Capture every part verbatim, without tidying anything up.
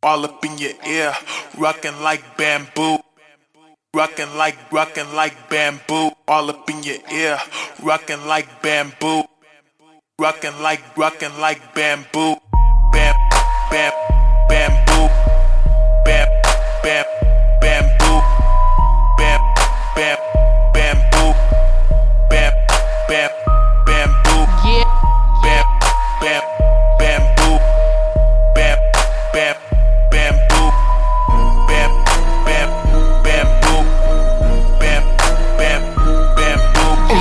all up in your ear, rockin' like bamboo. Rockin' like, rockin' like bamboo, all up in your ear, rockin' like bamboo. Rockin' like, rockin' like bamboo. Bam, bam, bamboo. Bam, bam, bamboo. Bam, bam, bamboo. Bam, bam, bamboo. Yeah. Bam, bam, bamboo. Bam, bam, bamboo. Bam, bam, bamboo. Bam, bam, bamboo.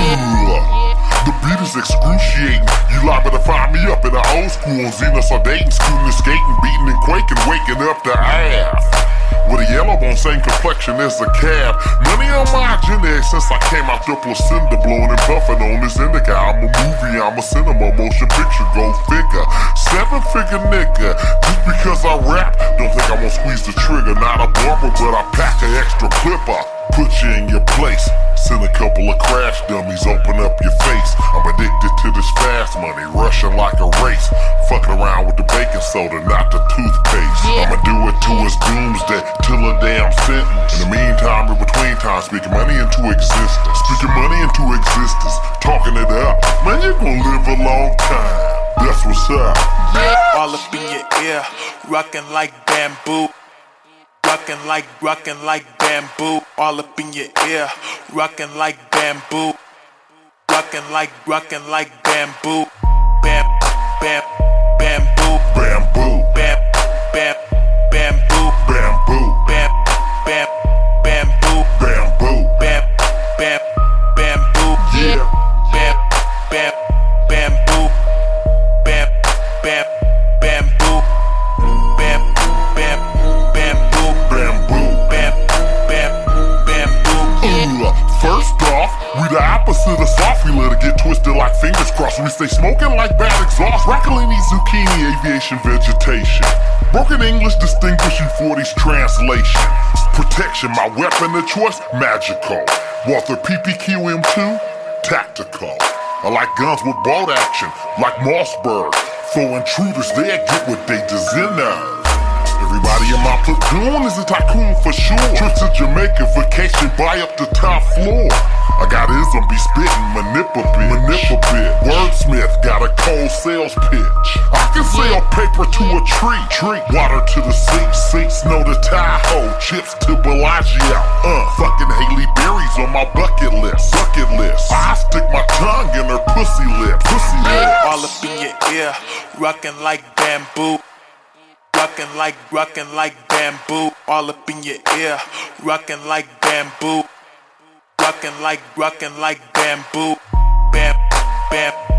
The beat is excruciating. You liable to find me up in the old school on Xena Sardating, scooting and skating, beating and quaking, waking up the ass. With a yellow bone, same complexion as a cab. Money on my genetics since I came out the placenta, blowing and puffing on this indica. I'm a movie, I'm a cinema, motion picture, go figure. Seven figure nigga, just because I rap, don't think I'm gonna squeeze the trigger. Not a barber, but I pack an extra clipper. Put you in your place, send a couple of crash dummies, open up your face. I'm addicted to this fast money, rushing like a race. Fucking around with the baking soda, not the toothpaste. Yeah. I'ma do it to his doomsday, till a damn sentence. In the meantime, in between time, speaking money into existence. Speaking money into existence, talking it up. Man, you gon' live a long time. That's what's up. Yeah, all up in your ear, rockin' like bamboo. Rockin' like, rockin' like bamboo, all up in your ear, rockin' like bamboo. Rockin' like, rockin' like bamboo. Bam, bam, bamboo. Bamboo, Bam, bam, bamboo. bamboo, Bam, bam, bamboo. bamboo. Bam, bam, bamboo. Yeah. Bam, bam, bamboo. Bam, bam, bamboo. Bam, bam, bamboo. Bamboo. Bam, bam, bamboo. Uh, First off, we the opposite of soft. We let it get twisted like fingers crossed. We stay smoking like bad exhaust. Broccolini, zucchini, aviation, vegetation. Broken English distinguish you for these translations. Protection, my weapon of choice, magical. Walther P P Q M two, tactical. I like guns with bolt action, like Mossberg. For intruders, they get what they deserve. Everybody in my platoon is a tycoon for sure. Trips to Jamaica, vacation, buy up the top floor. I got ism, be spittin', manipulate, manipulate. Wordsmith got a cold sales pitch. I can sell paper to a tree, tree. Water to the sea, sea. Snow to Tahoe, chips to Bellagio. Uh, fucking Haley Berry's on my bucket list, bucket list. I stick my tongue in her pussy lip, pussy lip. All up in your ear, rockin' like bamboo. Rockin' like, rockin' like bamboo, all up in your ear, rockin' like bamboo. Rockin' like, rockin' like bamboo. Bam, bam,